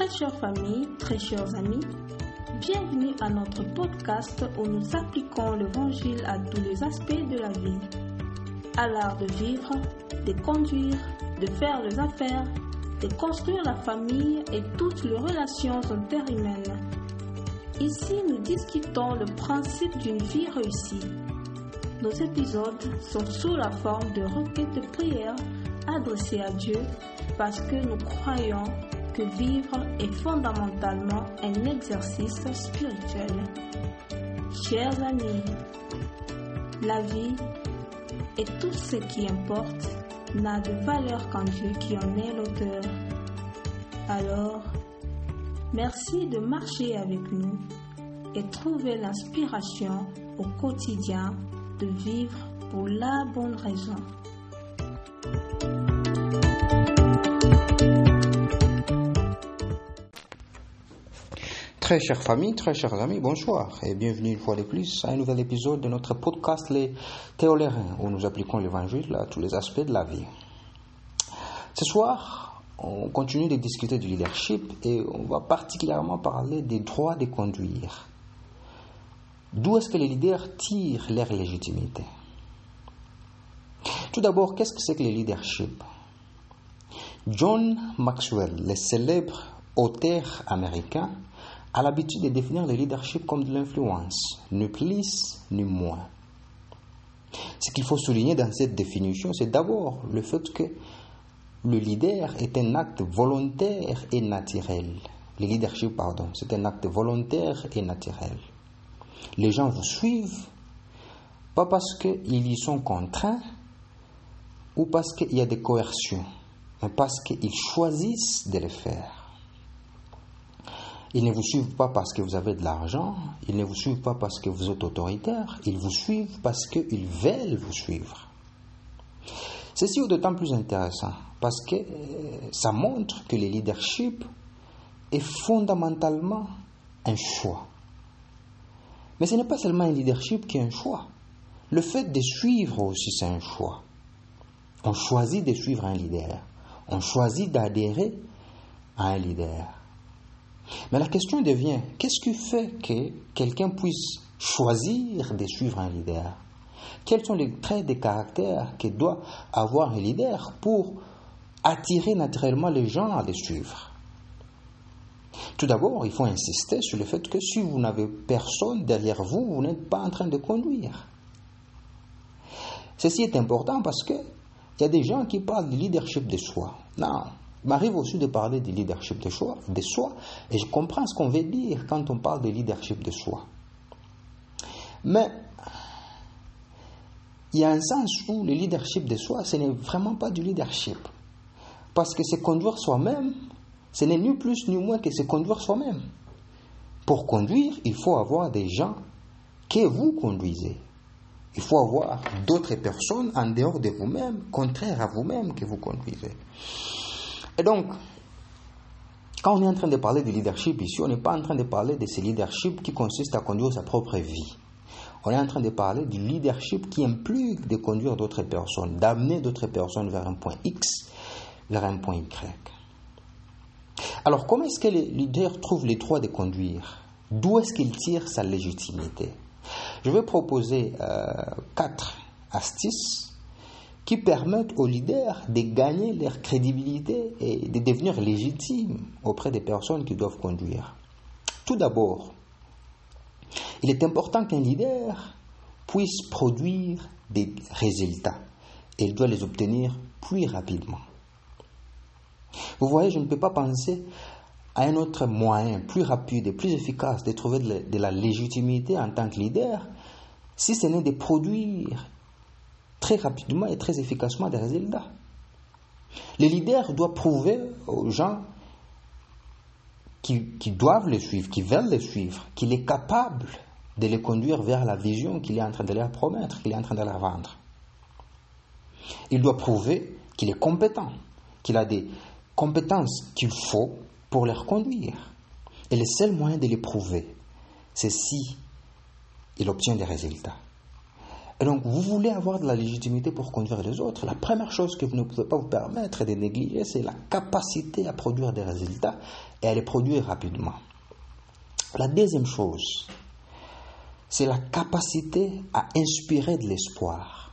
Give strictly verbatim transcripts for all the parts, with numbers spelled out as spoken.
Très chère famille, très chers amis, bienvenue à notre podcast où nous appliquons l'évangile à tous les aspects de la vie. À l'art de vivre, de conduire, de faire les affaires, de construire la famille et toutes les relations interhumaines. Ici, nous discutons le principe d'une vie réussie. Nos épisodes sont sous la forme de requêtes de prière adressées à Dieu parce que nous croyons que vivre est fondamentalement un exercice spirituel. Chers amis, la vie et tout ce qui importe n'a de valeur qu'en Dieu qui en est l'auteur. Alors, merci de marcher avec nous et trouver l'inspiration au quotidien de vivre pour la bonne raison. Très chère famille, très chers amis, bonsoir et bienvenue une fois de plus à un nouvel épisode de notre podcast Les Théolérins où nous appliquons l'évangile à tous les aspects de la vie. Ce soir, on continue de discuter du leadership et on va particulièrement parler des droits de conduire. D'où est-ce que les leaders tirent leur légitimité? Tout d'abord, qu'est-ce que c'est que le leadership? John Maxwell, le célèbre auteur américain, a l'habitude de définir le leadership comme de l'influence, ni plus ni moins. Ce qu'il faut souligner dans cette définition, c'est d'abord le fait que le leader est un acte volontaire et naturel. Le leadership, pardon, c'est un acte volontaire et naturel. Les gens vous suivent, pas parce qu'ils y sont contraints ou parce qu'il y a des coercions, mais parce qu'ils choisissent de le faire. Ils ne vous suivent pas parce que vous avez de l'argent, ils ne vous suivent pas parce que vous êtes autoritaire, ils vous suivent parce qu'ils veulent vous suivre. Ceci est d'autant plus intéressant parce que euh, ça montre que le leadership est fondamentalement un choix. Mais ce n'est pas seulement un leadership qui est un choix. Le fait de suivre aussi, c'est un choix. On choisit de suivre un leader. On choisit d'adhérer à un leader. Mais la question devient, qu'est-ce qui fait que quelqu'un puisse choisir de suivre un leader? Quels sont les traits de caractère que doit avoir un leader pour attirer naturellement les gens à le suivre? Tout d'abord, il faut insister sur le fait que si vous n'avez personne derrière vous, vous n'êtes pas en train de conduire. Ceci est important parce que il y a des gens qui parlent du leadership de soi. Non. Il m'arrive aussi de parler du leadership de soi, de soi, et je comprends ce qu'on veut dire quand on parle de leadership de soi. Mais il y a un sens où le leadership de soi, ce n'est vraiment pas du leadership. Parce que se conduire soi-même, ce n'est ni plus ni moins que se conduire soi-même. Pour conduire, il faut avoir des gens que vous conduisez. Il faut avoir d'autres personnes en dehors de vous-même, contraires à vous-même que vous conduisez. Et donc, quand on est en train de parler de leadership ici, on n'est pas en train de parler de ce leadership qui consiste à conduire sa propre vie. On est en train de parler du leadership qui implique de conduire d'autres personnes, d'amener d'autres personnes vers un point X, vers un point Y. Alors, comment est-ce que le leader trouve les droits de conduire? D'où est-ce qu'il tire sa légitimité? Je vais proposer euh, quatre astuces qui permettent aux leaders de gagner leur crédibilité et de devenir légitimes auprès des personnes qui doivent conduire. Tout d'abord, il est important qu'un leader puisse produire des résultats et il doit les obtenir plus rapidement. Vous voyez, je ne peux pas penser à un autre moyen plus rapide et plus efficace de trouver de la légitimité en tant que leader si ce n'est de produire très rapidement et très efficacement des résultats. Le leader doit prouver aux gens qui, qui doivent le suivre, qui veulent le suivre, qu'il est capable de les conduire vers la vision qu'il est en train de leur promettre, qu'il est en train de leur vendre. Il doit prouver qu'il est compétent, qu'il a des compétences qu'il faut pour les conduire. Et le seul moyen de les prouver, c'est si il obtient des résultats. Et donc, vous voulez avoir de la légitimité pour conduire les autres. La première chose que vous ne pouvez pas vous permettre de négliger, c'est la capacité à produire des résultats et à les produire rapidement. La deuxième chose, c'est la capacité à inspirer de l'espoir.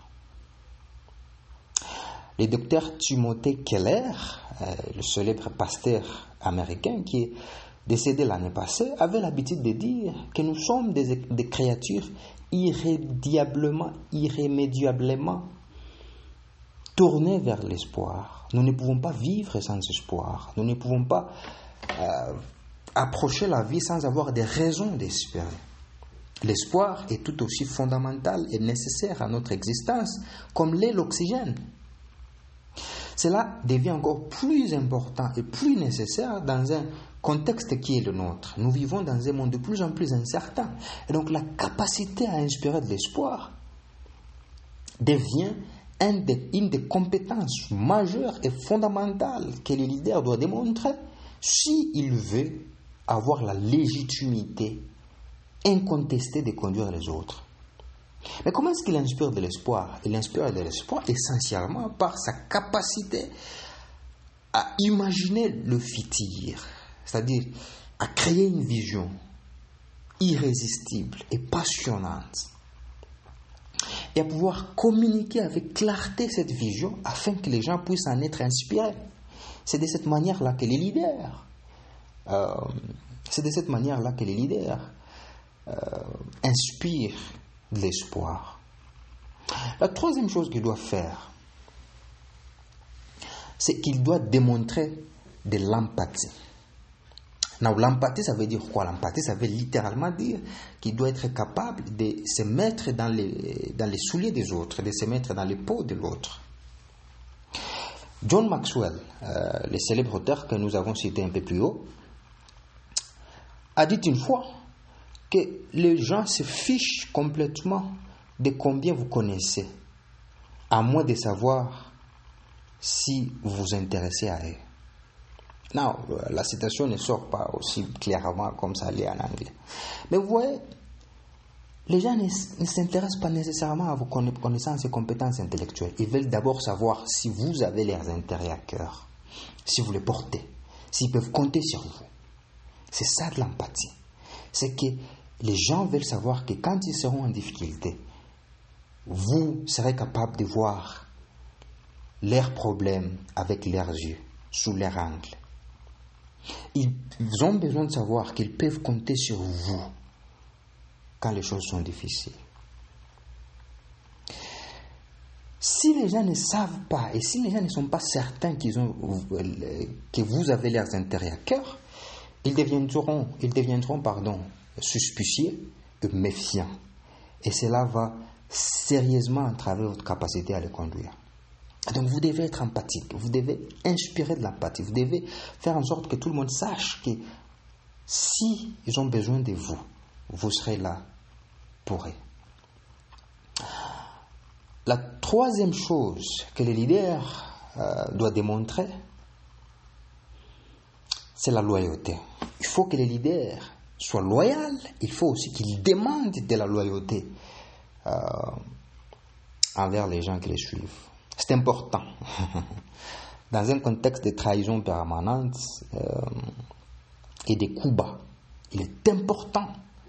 Le docteur Timothy Keller, euh, le célèbre pasteur américain qui est décédé l'année passée, avait l'habitude de dire que nous sommes des, des créatures irrémédiablement, irrémédiablement tournées vers l'espoir. Nous ne pouvons pas vivre sans espoir. Nous ne pouvons pas euh, approcher la vie sans avoir des raisons d'espérer. L'espoir est tout aussi fondamental et nécessaire à notre existence comme l'est l'oxygène. Cela devient encore plus important et plus nécessaire dans un contexte qui est le nôtre. Nous vivons dans un monde de plus en plus incertain. Et donc la capacité à inspirer de l'espoir devient un des, une des compétences majeures et fondamentales que le leader doit démontrer s'il veut avoir la légitimité incontestée de conduire les autres. Mais comment est-ce qu'il inspire de l'espoir? Il inspire de l'espoir essentiellement par sa capacité à imaginer le futur, c'est-à-dire à créer une vision irrésistible et passionnante, et à pouvoir communiquer avec clarté cette vision afin que les gens puissent en être inspirés. C'est de cette manière-là que les leaders, euh, c'est de cette manière-là que les leaders euh, inspirent de l'espoir. La troisième chose qu'il doit faire, c'est qu'il doit démontrer de l'empathie. Now, l'empathie, ça veut dire quoi? L'empathie, ça veut littéralement dire qu'il doit être capable de se mettre dans les, dans les souliers des autres, de se mettre dans les peaux de l'autre. John Maxwell, euh, le célèbre auteur que nous avons cité un peu plus haut, a dit une fois que les gens se fichent complètement de combien vous connaissez, à moins de savoir si vous vous intéressez à eux. Non, la citation ne sort pas aussi clairement comme ça l'est en anglais. Mais vous voyez, les gens ne, ne s'intéressent pas nécessairement à vos connaissances et compétences intellectuelles. Ils veulent d'abord savoir si vous avez leurs intérêts à cœur, si vous les portez, s'ils peuvent compter sur vous. C'est ça de l'empathie. C'est que les gens veulent savoir que quand ils seront en difficulté, vous serez capable de voir leurs problèmes avec leurs yeux, sous leur angle. Ils ont besoin de savoir qu'ils peuvent compter sur vous quand les choses sont difficiles. Si les gens ne savent pas et si les gens ne sont pas certains qu'ils ont, que vous avez leurs intérêts à cœur, ils deviendront, ils deviendront pardon, suspicieux et méfiants. Et cela va sérieusement entraver votre capacité à les conduire. Donc vous devez être empathique, vous devez inspirer de l'empathie, vous devez faire en sorte que tout le monde sache que si ils ont besoin de vous, vous serez là pour eux. La troisième chose que le leader euh, doit démontrer, c'est la loyauté. Il faut que le leader soit loyal, il faut aussi qu'il demande de la loyauté euh, envers les gens qui les suivent. C'est important. Dans un contexte de trahison permanente euh, et de coups bas, il est important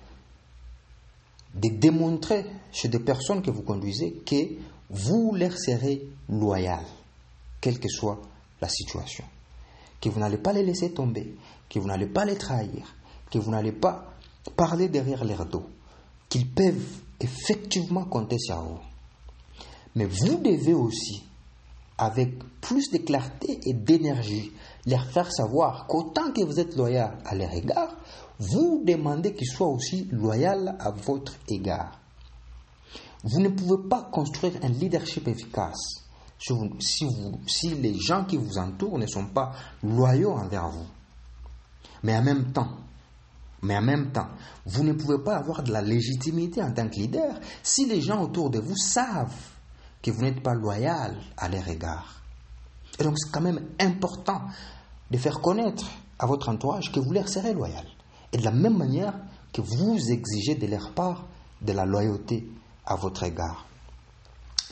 de démontrer chez des personnes que vous conduisez que vous leur serez loyal, quelle que soit la situation. Que vous n'allez pas les laisser tomber, que vous n'allez pas les trahir, que vous n'allez pas parler derrière leur dos, qu'ils peuvent effectivement compter sur vous. Mais vous devez aussi, avec plus de clarté et d'énergie, leur faire savoir qu'autant que vous êtes loyal à leur égard, vous demandez qu'ils soient aussi loyaux à votre égard. Vous ne pouvez pas construire un leadership efficace si, vous, si, vous, si les gens qui vous entourent ne sont pas loyaux envers vous. Mais en même temps, mais en même temps, vous ne pouvez pas avoir de la légitimité en tant que leader si les gens autour de vous savent que vous n'êtes pas loyal à leur égard. Et donc c'est quand même important de faire connaître à votre entourage que vous leur serez loyal. Et de la même manière que vous exigez de leur part de la loyauté à votre égard.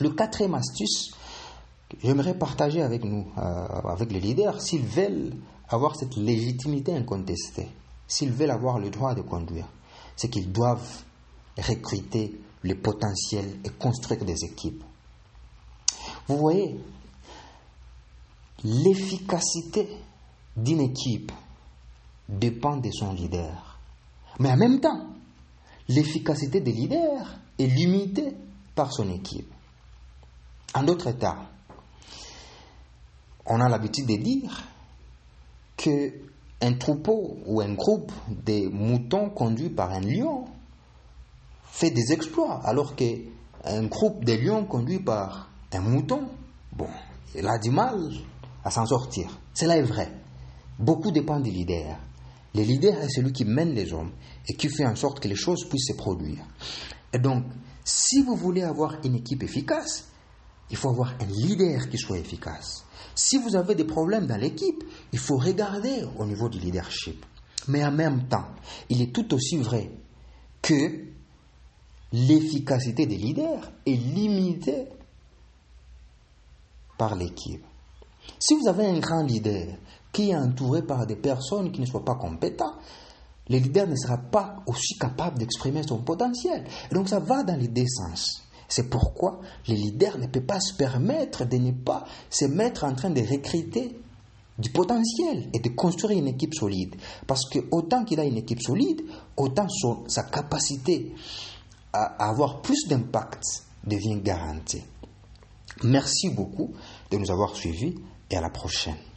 Le quatrième astuce, j'aimerais partager avec nous, euh, avec les leaders, s'ils veulent avoir cette légitimité incontestée, s'ils veulent avoir le droit de conduire, c'est qu'ils doivent recruter le potentiel et construire des équipes. Vous voyez, l'efficacité d'une équipe dépend de son leader. Mais en même temps, l'efficacité des leaders est limitée par son équipe. En d'autres termes, on a l'habitude de dire qu'un troupeau ou un groupe de moutons conduit par un lion fait des exploits, alors qu'un groupe de lions conduit par un mouton, bon, il a du mal à s'en sortir. Cela est vrai. Beaucoup dépend du leader. Le leader est celui qui mène les hommes et qui fait en sorte que les choses puissent se produire. Et donc, si vous voulez avoir une équipe efficace, il faut avoir un leader qui soit efficace. Si vous avez des problèmes dans l'équipe, il faut regarder au niveau du leadership. Mais en même temps, il est tout aussi vrai que l'efficacité des leaders est limitée par l'équipe. Si vous avez un grand leader qui est entouré par des personnes qui ne soient pas compétentes, le leader ne sera pas aussi capable d'exprimer son potentiel. Et donc ça va dans les deux sens. C'est pourquoi le leader ne peut pas se permettre de ne pas se mettre en train de recruter du potentiel et de construire une équipe solide. Parce que autant qu'il a une équipe solide, autant son, sa capacité à avoir plus d'impact devient garantie. Merci beaucoup de nous avoir suivis et à la prochaine.